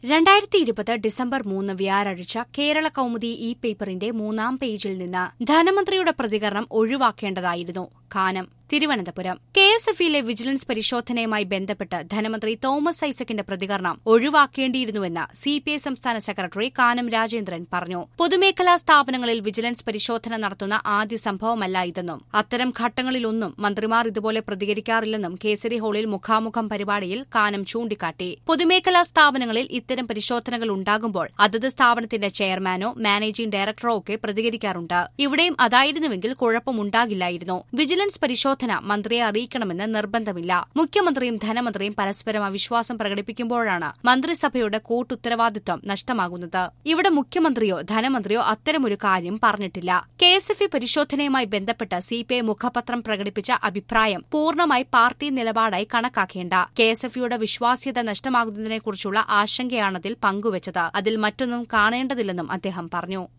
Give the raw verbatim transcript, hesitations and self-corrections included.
രണ്ടായിരത്തി ഇരുപത് ഡിസംബർ മൂന്ന് വ്യാഴാഴ്ച കേരള കൗമുദി ഇ പേപ്പറിന്റെ മൂന്നാം പേജിൽ നിന്ന് ധനമന്ത്രിയുടെ പ്രതികരണം ഒഴിവാക്കേണ്ടതായിരുന്നു. കാനം തിരുവനന്തപുരം കെ എസ് എഫിലെ വിജിലൻസ് പരിശോധനയുമായി ബന്ധപ്പെട്ട് ധനമന്ത്രി തോമസ് ഐസക്കിന്റെ പ്രതികരണം ഒഴിവാക്കേണ്ടിയിരുന്നുവെന്ന് സി പി ഐ സംസ്ഥാന സെക്രട്ടറി കാനം രാജേന്ദ്രൻ പറഞ്ഞു. പൊതുമേഖലാ സ്ഥാപനങ്ങളിൽ വിജിലൻസ് പരിശോധന നടത്തുന്ന ആദ്യ സംഭവമല്ല ഇതെന്നും അത്തരം ഘട്ടങ്ങളിലൊന്നും മന്ത്രിമാർ ഇതുപോലെ പ്രതികരിക്കാറില്ലെന്നും കേസരി ഹാളിൽ മുഖാമുഖം പരിപാടിയിൽ കാനം ചൂണ്ടിക്കാട്ടി. പൊതുമേഖലാ സ്ഥാപനങ്ങളിൽ ഇത്തരം പരിശോധനകൾ ഉണ്ടാകുമ്പോൾ അതത് സ്ഥാപനത്തിന്റെ ചെയർമാനോ മാനേജിംഗ് ഡയറക്ടറോ ഒക്കെ പ്രതികരിക്കാറുണ്ട്. ഇവിടെയും അതായിരുന്നുവെങ്കിൽ കുഴപ്പമുണ്ടാകില്ലായിരുന്നു. വിജിലൻസ് പരിശോധന മന്ത്രിയെ അറിയിക്കണമെന്ന് നിർബന്ധമില്ല. മുഖ്യമന്ത്രിയും ധനമന്ത്രിയും പരസ്പരം അവിശ്വാസം പ്രകടിപ്പിക്കുമ്പോഴാണ് മന്ത്രിസഭയുടെ കൂട്ടുത്തരവാദിത്വം നഷ്ടമാകുന്നത്. ഇവിടെ മുഖ്യമന്ത്രിയോ ധനമന്ത്രിയോ അത്തരമൊരു കാര്യം പറഞ്ഞിട്ടില്ല. കെ എസ് എഫ് ഇ പരിശോധനയുമായി ബന്ധപ്പെട്ട് സി പി ഐ മുഖപത്രം പ്രകടിപ്പിച്ച അഭിപ്രായം പൂർണ്ണമായി പാർട്ടി നിലപാടായി കണക്കാക്കേണ്ട. കെ എസ് എഫ് ഇയുടെ വിശ്വാസ്യത നഷ്ടമാകുന്നതിനെക്കുറിച്ചുള്ള ആശങ്കയാണതിൽ പങ്കുവച്ചത്. അതിൽ മറ്റൊന്നും കാണേണ്ടതില്ലെന്നും അദ്ദേഹം പറഞ്ഞു.